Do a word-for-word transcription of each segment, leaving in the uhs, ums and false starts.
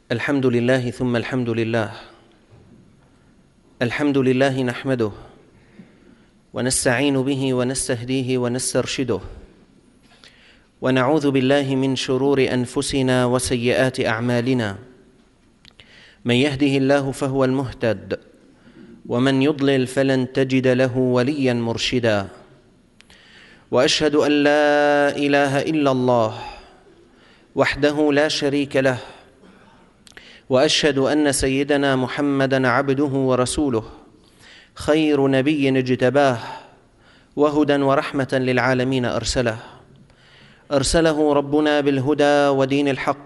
الحمد لله ثم الحمد لله الحمد لله نحمده ونستعين به ونستهديه ونسترشده ونعوذ بالله من شرور أنفسنا وسيئات أعمالنا. من يهده الله فهو المهتد ومن يضلل فلن تجد له وليا مرشدا. وأشهد أن لا إله إلا الله وحده لا شريك له، وأشهد أن سيدنا محمدًا عبده ورسوله، خير نبي اجتباه وهدى ورحمة للعالمين أرسله أرسله ربنا بالهدى ودين الحق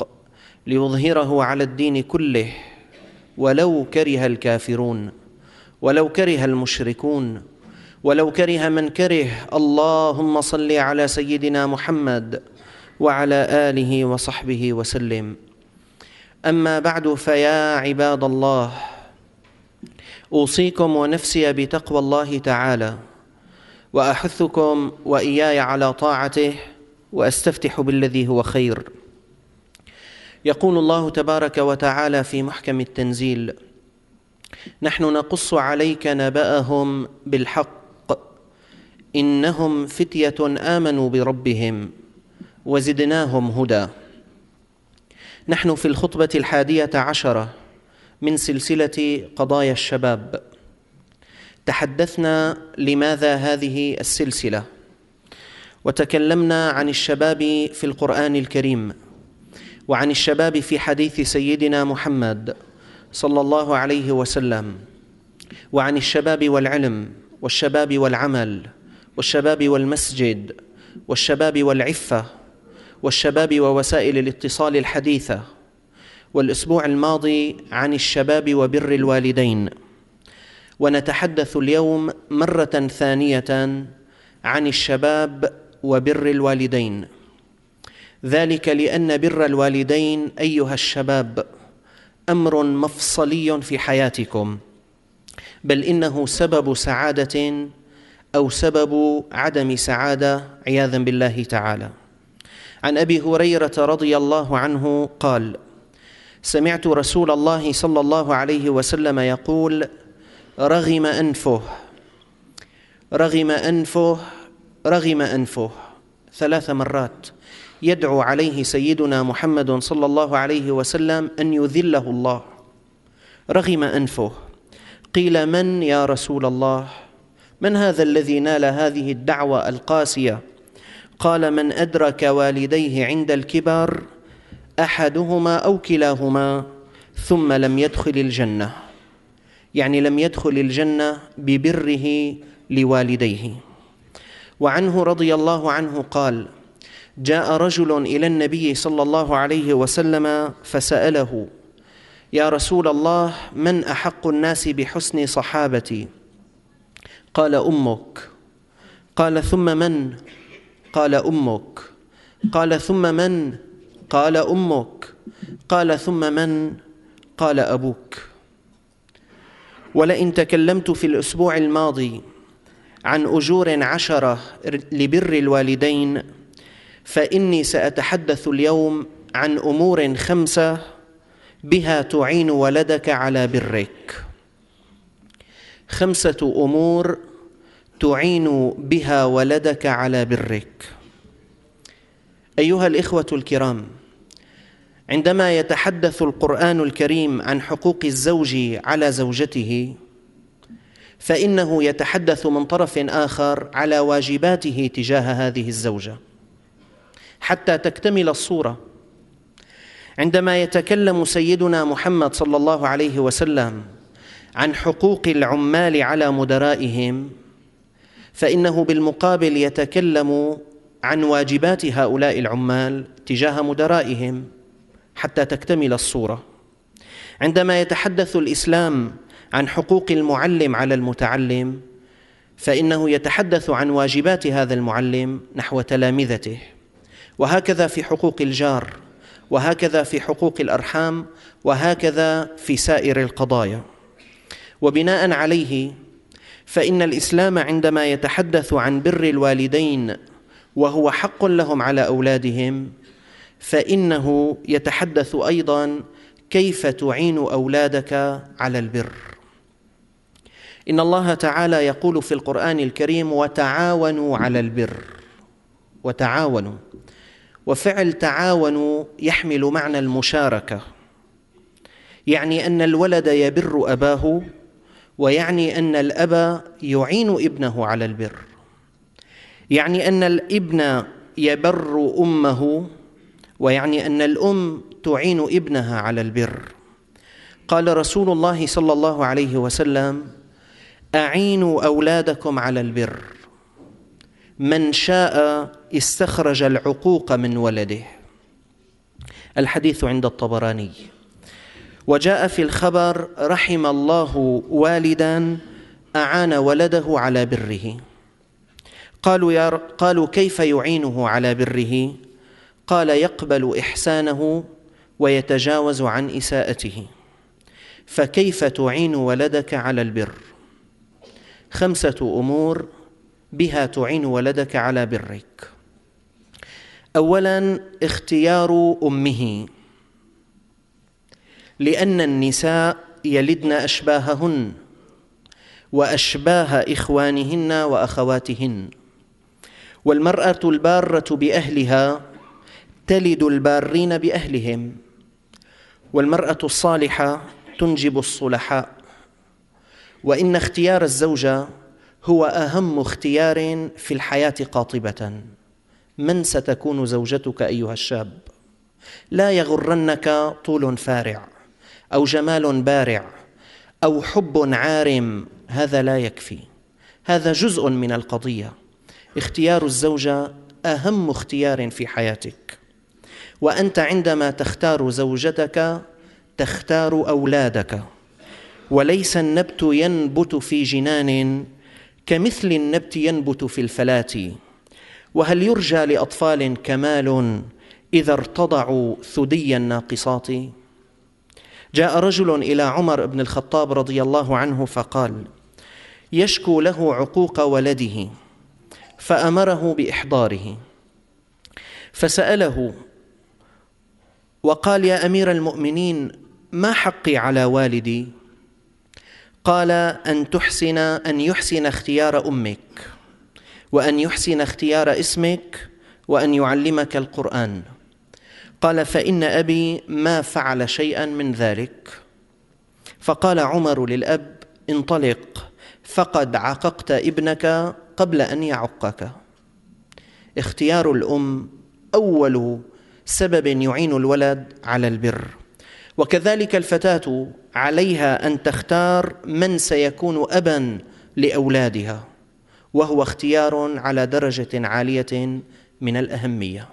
ليظهره على الدين كله ولو كره الكافرون ولو كره المشركون ولو كره من كره. اللهم صل على سيدنا محمد وعلى آله وصحبه وسلم. أما بعد، فيا عباد الله، أوصيكم ونفسي بتقوى الله تعالى، وأحثكم وإياي على طاعته، وأستفتح بالذي هو خير. يقول الله تبارك وتعالى في محكم التنزيل: نحن نقص عليك نبأهم بالحق إنهم فتية آمنوا بربهم وزدناهم هدى. نحن في الخطبة الحادية عشرة من سلسلة قضايا الشباب. تحدثنا لماذا هذه السلسلة، وتكلمنا عن الشباب في القرآن الكريم، وعن الشباب في حديث سيدنا محمد صلى الله عليه وسلم، وعن الشباب والعلم، والشباب والعمل، والشباب والمسجد، والشباب والعفة، والشباب ووسائل الاتصال الحديثة. والأسبوع الماضي عن الشباب وبر الوالدين. ونتحدث اليوم مرة ثانية عن الشباب وبر الوالدين، ذلك لأن بر الوالدين أيها الشباب أمر مفصلي في حياتكم، بل إنه سبب سعادة أو سبب عدم سعادة عياذا بالله تعالى. عن أبي هريرة رضي الله عنه قال: سمعت رسول الله صلى الله عليه وسلم يقول: رغم أنفه رغم أنفه رغم أنفه ثلاث مرات يدعو عليه سيدنا محمد صلى الله عليه وسلم أن يذله الله. رغم أنفه. قيل: من يا رسول الله؟ من هذا الذي نال هذه الدعوة القاسية؟ قال: من أدرك والديه عند الكبر أحدهما أو كلاهما ثم لم يدخل الجنة، يعني لم يدخل الجنة ببره لوالديه. وعنه رضي الله عنه قال: جاء رجل إلى النبي صلى الله عليه وسلم فسأله: يا رسول الله، من أحق الناس بحسن صحابتي؟ قال: أمك. قال: ثم من؟ قال: أمك. قال: ثم من؟ قال: أمك. قال: ثم من؟ قال: أبوك. ولئن تكلمت في الأسبوع الماضي عن أجور عشرة لبر الوالدين، فإني سأتحدث اليوم عن أمور خمسة بها تعين ولدك على برك. خمسة أمور تعين بها ولدك على برك. أيها الإخوة الكرام، عندما يتحدث القرآن الكريم عن حقوق الزوج على زوجته، فإنه يتحدث من طرف آخر على واجباته تجاه هذه الزوجة حتى تكتمل الصورة. عندما يتكلم سيدنا محمد صلى الله عليه وسلم عن حقوق العمال على مدرائهم، فإنه بالمقابل يتكلم عن واجبات هؤلاء العمال تجاه مدرائهم حتى تكتمل الصورة. عندما يتحدث الإسلام عن حقوق المعلم على المتعلم، فإنه يتحدث عن واجبات هذا المعلم نحو تلامذته. وهكذا في حقوق الجار، وهكذا في حقوق الأرحام، وهكذا في سائر القضايا. وبناء عليه فإن الإسلام عندما يتحدث عن بر الوالدين وهو حق لهم على أولادهم، فإنه يتحدث أيضاً كيف تعين أولادك على البر. إن الله تعالى يقول في القرآن الكريم: وتعاونوا على البر. وتعاونوا، وفعل تعاونوا يحمل معنى المشاركة، يعني أن الولد يبر أباه، ويعني أن الأب يعين ابنه على البر، يعني أن الابن يبر أمه، ويعني أن الأم تعين ابنها على البر. قال رسول الله صلى الله عليه وسلم: أعينوا أولادكم على البر، من شاء استخرج العقوق من ولده. الحديث عند الطبراني. وجاء في الخبر: رحم الله والدا أعان ولده على بره. قالوا, يا قالوا كيف يعينه على بره؟ قال: يقبل إحسانه ويتجاوز عن إساءته. فكيف تعين ولدك على البر؟ خمسة أمور بها تعين ولدك على برك. أولاً، اختيار أمه، لأن النساء يلدن أشباههن وأشباه إخوانهن وأخواتهن، والمرأة البارة بأهلها تلد البارين بأهلهم، والمرأة الصالحة تنجب الصلحاء. وإن اختيار الزوجة هو أهم اختيار في الحياة قاطبة. من ستكون زوجتك أيها الشاب؟ لا يغرنك طول فارع أو جمال بارع أو حب عارم، هذا لا يكفي، هذا جزء من القضية. اختيار الزوجة أهم اختيار في حياتك، وأنت عندما تختار زوجتك تختار أولادك، وليس النبت ينبت في جنان كمثل النبت ينبت في الفلاة. وهل يرجى لأطفال كمال إذا ارتضعوا ثدي الناقصات؟ جاء رجل إلى عمر بن الخطاب رضي الله عنه فقال: يشكو له عقوق ولده، فأمره بإحضاره، فسأله وقال: يا أمير المؤمنين، ما حقي على والدي؟ قال: أن تحسن أن يحسن اختيار أمك، وأن يحسن اختيار اسمك، وأن يعلمك القرآن. قال: فإن أبي ما فعل شيئا من ذلك. فقال عمر للأب: انطلق، فقد عققت ابنك قبل أن يعقك. اختيار الأم أول سبب يعين الولد على البر. وكذلك الفتاة عليها أن تختار من سيكون أباً لأولادها، وهو اختيار على درجة عالية من الأهمية.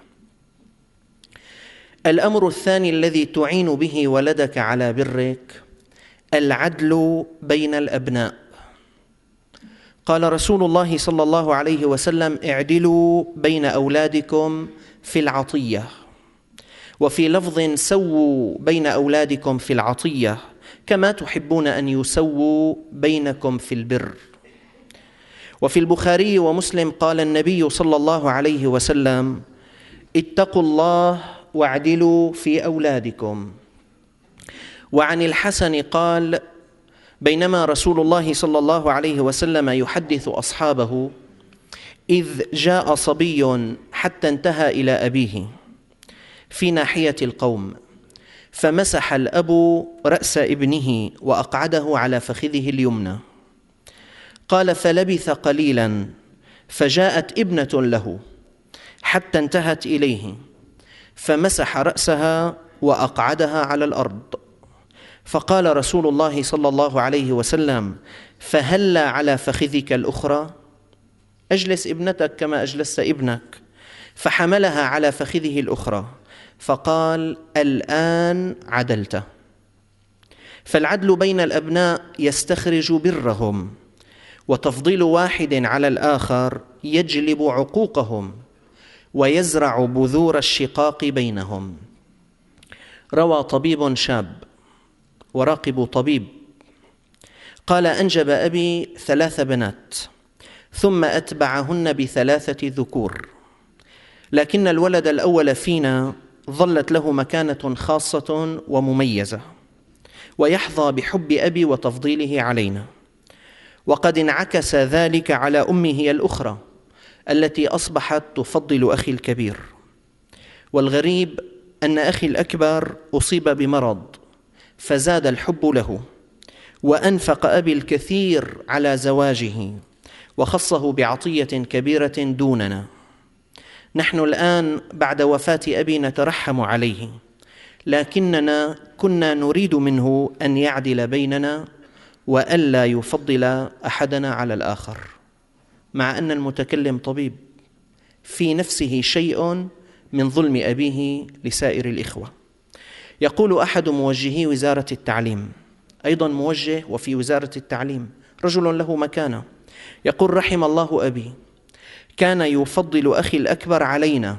الأمر الثاني الذي تعين به ولدك على برك: العدل بين الأبناء. قال رسول الله صلى الله عليه وسلم: اعدلوا بين أولادكم في العطية. وفي لفظ: سووا بين أولادكم في العطية كما تحبون أن يسووا بينكم في البر. وفي البخاري ومسلم قال النبي صلى الله عليه وسلم: اتقوا الله واعدلوا في أولادكم. وعن الحسن قال: بينما رسول الله صلى الله عليه وسلم يحدث أصحابه إذ جاء صبي حتى انتهى إلى أبيه في ناحية القوم، فمسح الأب رأس ابنه وأقعده على فخذه اليمنى. قال: فلبث قليلا فجاءت ابنة له حتى انتهت إليه، فمسح رأسها وأقعدها على الأرض. فقال رسول الله صلى الله عليه وسلم: فهلا على فخذك الأخرى؟ أجلس ابنتك كما أجلست ابنك. فحملها على فخذه الأخرى، فقال: الآن عدلت. فالعدل بين الأبناء يستخرج برهم، وتفضيل واحد على الآخر يجلب عقوقهم ويزرع بذور الشقاق بينهم. روى طبيب شاب وراقب طبيب قال: أنجب أبي ثلاث بنات ثم أتبعهن بثلاثة ذكور، لكن الولد الأول فينا ظلت له مكانة خاصة ومميزة، ويحظى بحب أبي وتفضيله علينا. وقد انعكس ذلك على أمه الأخرى التي أصبحت تفضل أخي الكبير. والغريب أن أخي الأكبر أصيب بمرض فزاد الحب له، وأنفق أبي الكثير على زواجه وخصه بعطية كبيرة دوننا. نحن الآن بعد وفاة أبي نترحم عليه، لكننا كنا نريد منه أن يعدل بيننا وألا يفضل أحدنا على الآخر، مع أن المتكلم طبيب في نفسه شيء من ظلم أبيه لسائر الإخوة. يقول أحد موجهي وزارة التعليم، أيضا موجه وفي وزارة التعليم، رجل له مكانة، يقول: رحم الله أبي، كان يفضل أخي الأكبر علينا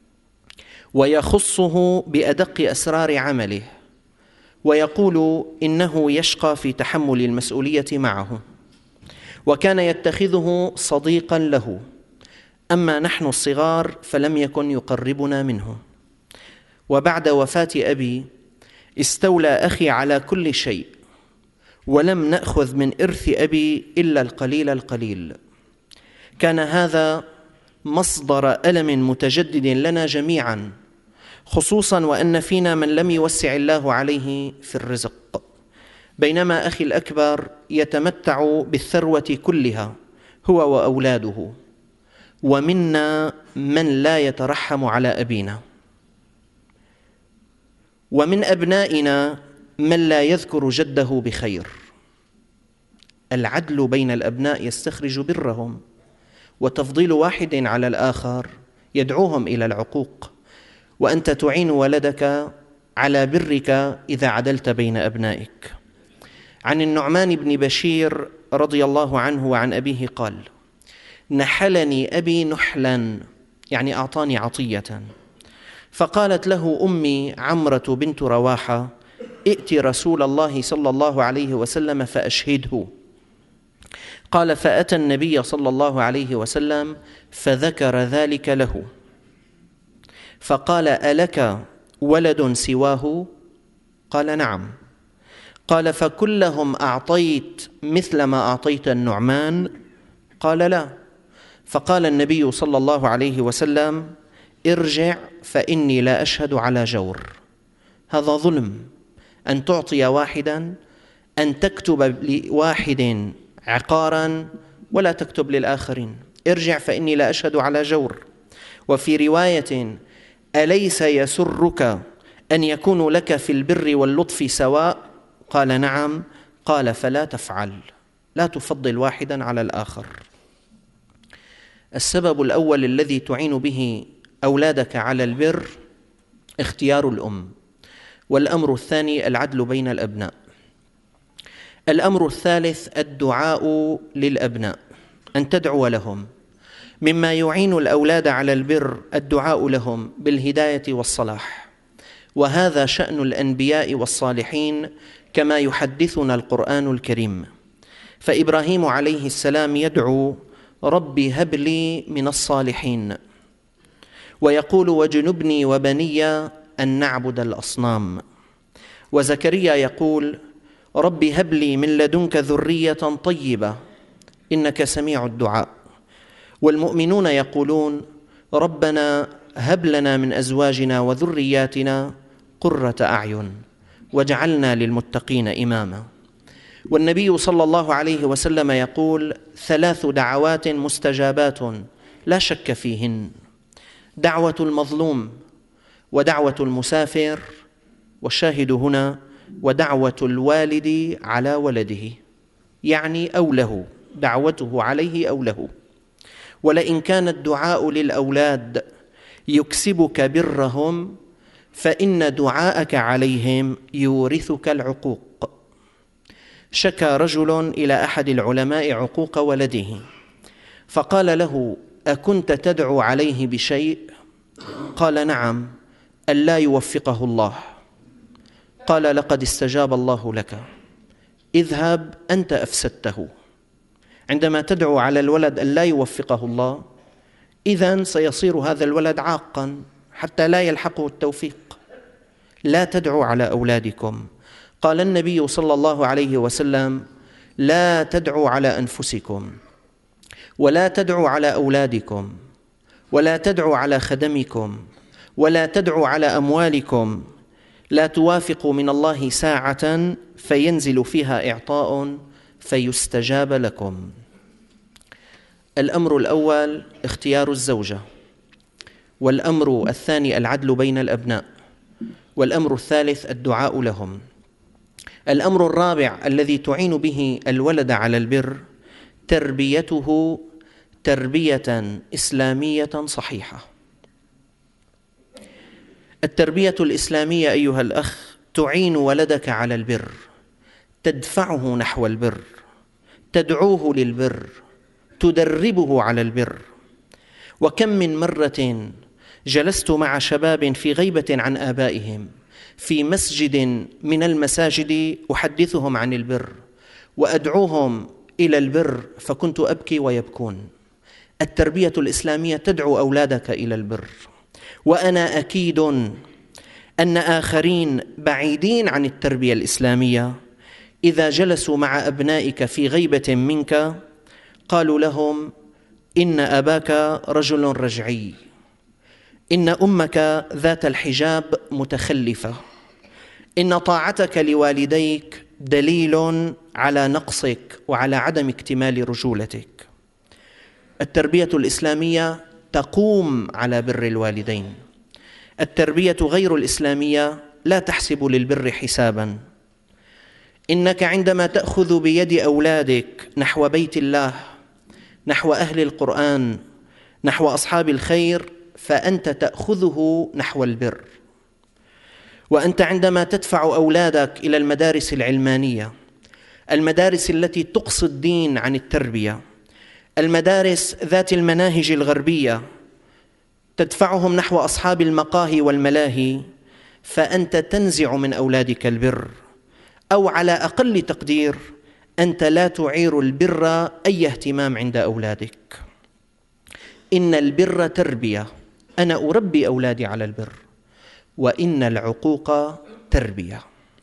ويخصه بأدق أسرار عمله، ويقول إنه يشقى في تحمل المسؤولية معه، وكان يتخذه صديقا له. أما نحن الصغار فلم يكن يقربنا منه. وبعد وفاة أبي استولى أخي على كل شيء، ولم نأخذ من إرث أبي إلا القليل القليل. كان هذا مصدر ألم متجدد لنا جميعا، خصوصا وأن فينا من لم يوسع الله عليه في الرزق، بينما أخي الأكبر يتمتع بالثروة كلها هو وأولاده، ومنا من لا يترحم على أبينا، ومن أبنائنا من لا يذكر جده بخير. العدل بين الأبناء يستخرج برهم، وتفضيل واحد على الآخر يدعوهم إلى العقوق، وأنت تعين ولدك على برك إذا عدلت بين أبنائك. عن النعمان بن بشير رضي الله عنه وعن أبيه قال: نحلني أبي نحلا، يعني أعطاني عطية، فقالت له أمي عمرة بنت رواحة: ائت رسول الله صلى الله عليه وسلم فأشهده. قال: فأتى النبي صلى الله عليه وسلم فذكر ذلك له، فقال: ألك ولد سواه؟ قال: نعم. قال: فكلهم أعطيت مثل ما أعطيت النعمان؟ قال: لا. فقال النبي صلى الله عليه وسلم: ارجع فإني لا أشهد على جور. هذا ظلم أن تعطي واحدا، أن تكتب لواحد عقارا ولا تكتب للآخرين. ارجع فإني لا أشهد على جور. وفي رواية: أليس يسرك أن يكون لك في البر واللطف سواء؟ قال: نعم. قال: فلا تفعل، لا تفضل واحدا على الآخر. السبب الأول الذي تعين به أولادك على البر اختيار الأم، والأمر الثاني العدل بين الأبناء. الأمر الثالث الدعاء للأبناء، أن تدعو لهم. مما يعين الأولاد على البر الدعاء لهم بالهداية والصلاح، وهذا شأن الأنبياء والصالحين كما يحدثنا القرآن الكريم. فإبراهيم عليه السلام يدعو: رب هب لي من الصالحين، ويقول: وجنبني وبني أن نعبد الأصنام. وزكريا يقول: رب هب لي من لدنك ذرية طيبة إنك سميع الدعاء. والمؤمنون يقولون: ربنا هب لنا من أزواجنا وذرياتنا قرة أعين واجعلنا للمتقين إماما. والنبي صلى الله عليه وسلم يقول: ثلاث دعوات مستجابات لا شك فيهن: دعوة المظلوم، ودعوة المسافر، والشاهد هنا ودعوة الوالد على ولده، يعني أو له، دعوته عليه أو له. ولئن كان الدعاء للأولاد يكسبك برهم، فإن دعاءك عليهم يورثك العقوق. شكى رجل إلى أحد العلماء عقوق ولده، فقال له: أكنت تدعو عليه بشيء؟ قال: نعم، ألا يوفقه الله. قال: لقد استجاب الله لك، اذهب أنت أفسدته. عندما تدعو على الولد أن لا يوفقه الله، إذن سيصير هذا الولد عاقا حتى لا يلحقه التوفيق. لا تدعوا على أولادكم. قال النبي صلى الله عليه وسلم: لا تدعوا على أنفسكم، ولا تدعوا على أولادكم، ولا تدعوا على خدمكم، ولا تدعوا على أموالكم، لا توافقوا من الله ساعة فينزل فيها إعطاء فيستجاب لكم. الأمر الأول اختيار الزوجة، والأمر الثاني العدل بين الأبناء، والأمر الثالث الدعاء لهم. الأمر الرابع الذي تعين به الولد على البر تربيته تربية إسلامية صحيحة. التربية الإسلامية أيها الأخ تعين ولدك على البر، تدفعه نحو البر، تدعوه للبر، تدربه على البر. وكم من مرة جلست مع شباب في غيبة عن آبائهم في مسجد من المساجد أحدثهم عن البر وأدعوهم إلى البر، فكنت أبكي ويبكون. التربية الإسلامية تدعو أولادك إلى البر، وأنا أكيد أن آخرين بعيدين عن التربية الإسلامية إذا جلسوا مع أبنائك في غيبة منك قالوا لهم: إن أباك رجل رجعي، إن أمك ذات الحجاب متخلفة، إن طاعتك لوالديك دليل على نقصك وعلى عدم اكتمال رجولتك. التربية الإسلامية تقوم على بر الوالدين. التربية غير الإسلامية لا تحسب للبر حسابا. إنك عندما تأخذ بيد أولادك نحو بيت الله، نحو أهل القرآن، نحو أصحاب الخير، فأنت تأخذه نحو البر. وأنت عندما تدفع أولادك إلى المدارس العلمانية، المدارس التي تقصي الدين عن التربية، المدارس ذات المناهج الغربية، تدفعهم نحو أصحاب المقاهي والملاهي، فأنت تنزع من أولادك البر، أو على أقل تقدير أنت لا تعير البر أي اهتمام عند أولادك. إن البر تربية، أنا أربي أولادي على البر، وإن العقوق تربية.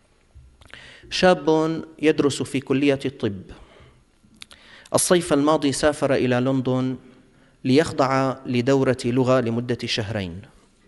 شاب يدرس في كلية الطب، الصيف الماضي سافر إلى لندن ليخضع لدورة لغة لمدة شهرين.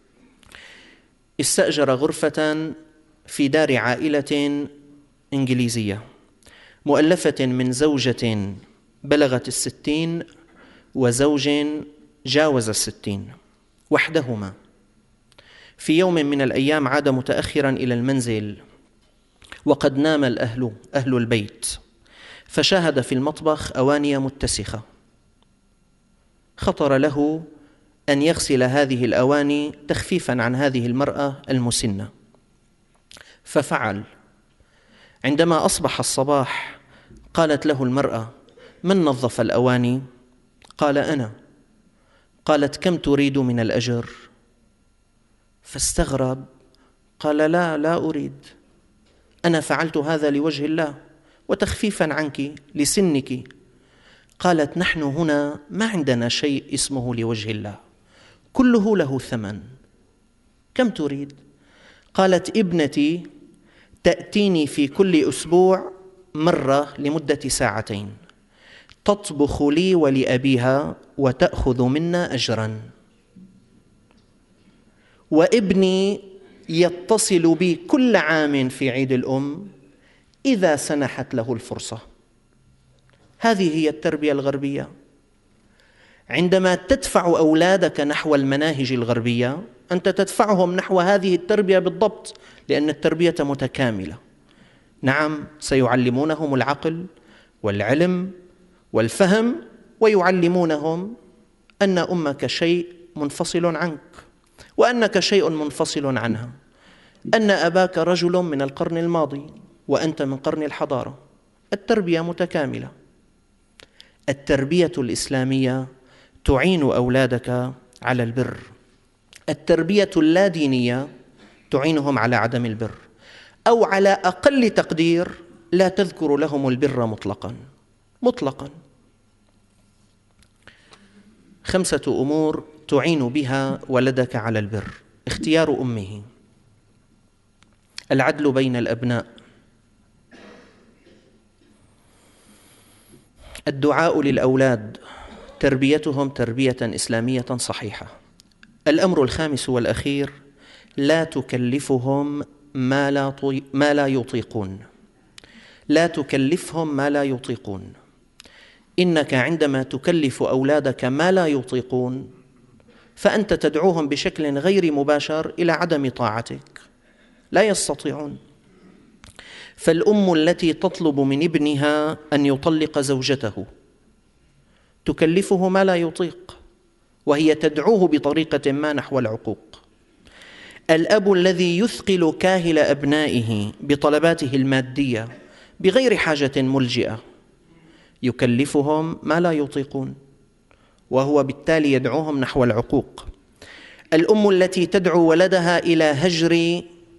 استأجر غرفة في دار عائلة إنجليزية مؤلفة من زوجة بلغت الستين وزوج جاوز الستين وحدهما. في يوم من الأيام عاد متأخرا إلى المنزل وقد نام الأهل أهل البيت، فشاهد في المطبخ أواني متسخة. خطر له أن يغسل هذه الأواني تخفيفا عن هذه المرأة المسنة، ففعل. عندما أصبح الصباح قالت له المرأة: من نظف الأواني؟ قال: أنا. قالت: كم تريد من الأجر؟ فاستغرب، قال: لا لا أريد، أنا فعلت هذا لوجه الله وتخفيفا عنك لسنك. قالت: نحن هنا ما عندنا شيء اسمه لوجه الله، كله له ثمن، كم تريد؟ قالت: ابنتي تأتيني في كل أسبوع مرة لمدة ساعتين، تطبخ لي ولأبيها وتأخذ منا أجرا، وابني يتصل بي كل عام في عيد الأم إذا سنحت له الفرصة. هذه هي التربية الغربية. عندما تدفع أولادك نحو المناهج الغربية أنت تدفعهم نحو هذه التربية بالضبط، لأن التربية متكاملة. نعم، سيعلمونهم العقل والعلم والفهم، ويعلمونهم أن أمك شيء منفصل عنك، وأنك شيء منفصل عنها، أن أباك رجل من القرن الماضي وأنت من قرن الحضارة. التربية متكاملة. التربية الإسلامية تعين أولادك على البر. التربية اللادينية تعينهم على عدم البر، أو على أقل تقدير لا تذكر لهم البر مطلقا مطلقا. خمسة أمور تعين بها ولدك على البر. اختيار أمه، العدل بين الأبناء، الدعاء للأولاد، تربيتهم تربية إسلامية صحيحة. الأمر الخامس والأخير: لا تكلفهم ما لا ما لا يطيقون. لا تكلفهم ما لا يطيقون. إنك عندما تكلف أولادك ما لا يطيقون فأنت تدعوهم بشكل غير مباشر إلى عدم طاعتك، لا يستطيعون. فالأم التي تطلب من ابنها أن يطلق زوجته تكلفه ما لا يطيق، وهي تدعوه بطريقة ما نحو العقوق. الأب الذي يثقل كاهل أبنائه بطلباته المادية بغير حاجة ملجئة يكلفهم ما لا يطيقون، وهو بالتالي يدعوهم نحو العقوق. الأم التي تدعو ولدها إلى هجر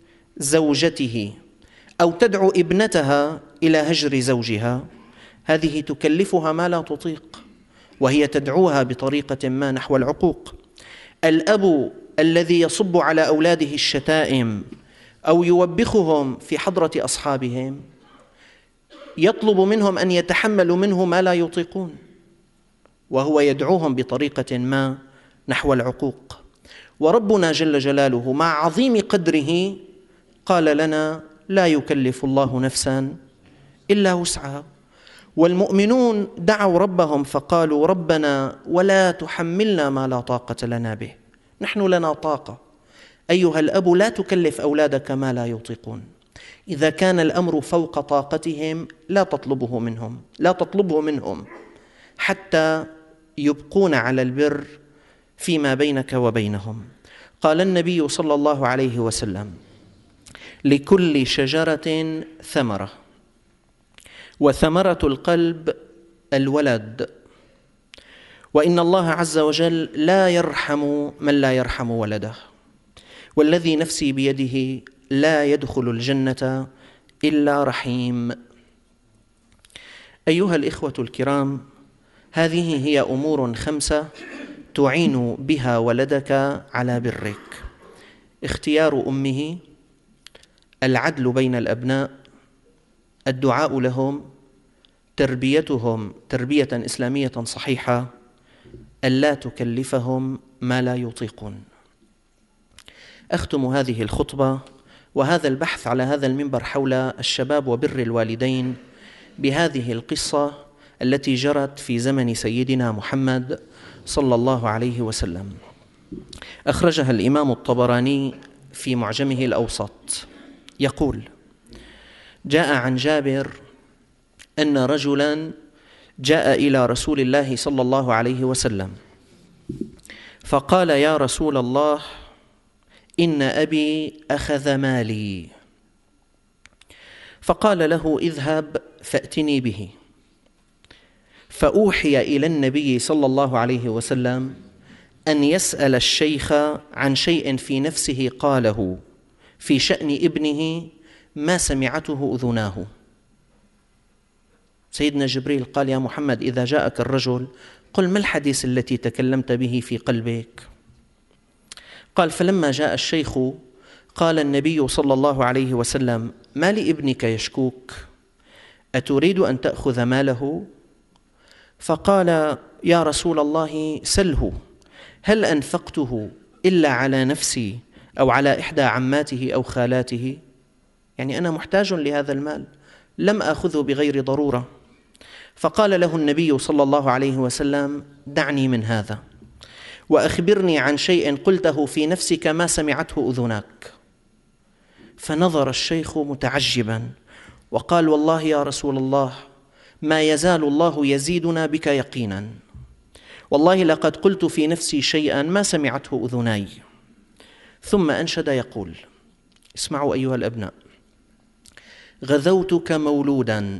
زوجته أو تدعو ابنتها إلى هجر زوجها، هذه تكلفها ما لا تطيق، وهي تدعوها بطريقة ما نحو العقوق. الأب الذي يصب على أولاده الشتائم أو يوبخهم في حضرة أصحابهم يطلب منهم أن يتحملوا منه ما لا يطيقون، وهو يدعوهم بطريقة ما نحو العقوق. وربنا جل جلاله مع عظيم قدره قال لنا: لا يكلف الله نفسا إلا وسعها. والمؤمنون دعوا ربهم فقالوا: ربنا ولا تحملنا ما لا طاقة لنا به. نحن لنا طاقة. أيها الأب، لا تكلف أولادك ما لا يطيقون. إذا كان الأمر فوق طاقتهم لا تطلبه منهم، لا تطلبه منهم حتى يبقون على البر فيما بينك وبينهم. قال النبي صلى الله عليه وسلم: لكل شجرة ثمرة، وثمرة القلب الولد، وإن الله عز وجل لا يرحم من لا يرحم ولده، والذي نفسي بيده لا يدخل الجنة إلا رحيم. أيها الإخوة الكرام، هذه هي أمور خمسة تعين بها ولدك على برك: اختيار أمه، العدل بين الأبناء، الدعاء لهم، تربيتهم تربية إسلامية صحيحة، ألا تكلفهم ما لا يطيقون. أختم هذه الخطبة وهذا البحث على هذا المنبر حول الشباب وبر الوالدين بهذه القصة التي جرت في زمن سيدنا محمد صلى الله عليه وسلم. أخرجها الإمام الطبراني في معجمه الأوسط، يقول: جاء عن جابر أن رجلا جاء إلى رسول الله صلى الله عليه وسلم فقال: يا رسول الله، إن أبي أخذ مالي. فقال له: اذهب فأتني به. فأوحي إلى النبي صلى الله عليه وسلم أن يسأل الشيخ عن شيء في نفسه قاله في شأن ابنه ما سمعته أذناه. سيدنا جبريل قال: يا محمد، إذا جاءك الرجل قل ما الحديث التي تكلمت به في قلبك؟ قال: فلما جاء الشيخ قال النبي صلى الله عليه وسلم: ما لابنك يشكوك؟ أتريد أن تأخذ ماله؟ فقال: يا رسول الله، سله، هل أنفقته إلا على نفسي أو على إحدى عماته أو خالاته؟ يعني أنا محتاج لهذا المال، لم أخذه بغير ضرورة. فقال له النبي صلى الله عليه وسلم: دعني من هذا وأخبرني عن شيء قلته في نفسك ما سمعته أذناك. فنظر الشيخ متعجبا وقال: والله يا رسول الله، ما يزال الله يزيدنا بك يقينا، والله لقد قلت في نفسي شيئا ما سمعته أذناي. ثم أنشد يقول: اسمعوا أيها الأبناء: غذوتك مولودا،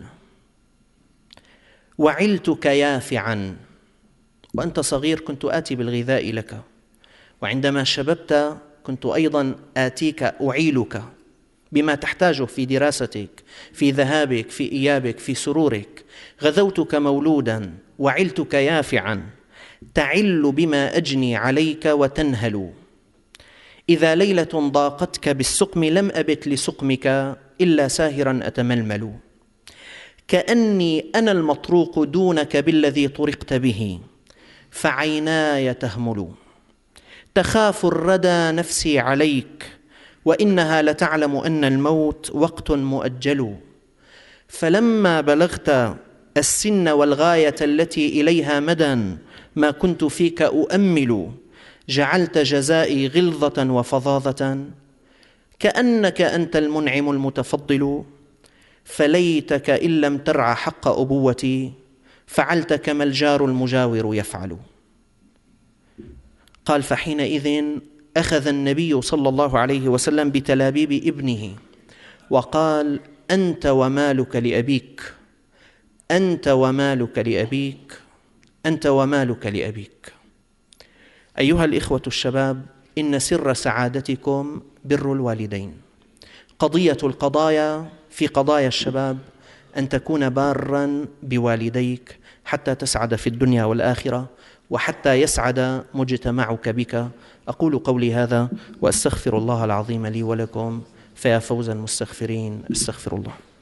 وعلتك يافعا، وأنت صغير كنت آتي بالغذاء لك، وعندما شببت كنت أيضا آتيك أعيلك بما تحتاجه في دراستك، في ذهابك، في إيابك، في سرورك. غذوتك مولودا وعلتك يافعا، تعل بما أجني عليك وتنهل. إذا ليلة ضاقتك بالسقم لم أبت لسقمك إلا ساهرا أتململ. كأني أنا المطروق دونك بالذي طرقت به، فعيناي تهمل. تخاف الردى نفسي عليك، وإنها لتعلم أن الموت وقت مؤجل. فلما بلغت السن والغاية التي إليها مدى ما كنت فيك أؤمل، جعلت جزائي غلظة وفظاظة. كأنك أنت المنعم المتفضل، فليتك إن لم ترع حق أبوتي، فعلت كما الجار المجاور يفعل. قال: فحينئذ أخذ النبي صلى الله عليه وسلم بتلابيب ابنه وقال: أنت ومالك لأبيك، أنت ومالك لأبيك، أنت ومالك لأبيك. أيها الإخوة الشباب، إن سر سعادتكم بر الوالدين. قضية القضايا في قضايا الشباب أن تكون باراً بوالديك حتى تسعد في الدنيا والآخرة، وحتى يسعد مجتمعك بك. أقول قولي هذا وأستغفر الله العظيم لي ولكم، فيا فوز المستغفرين. استغفر الله.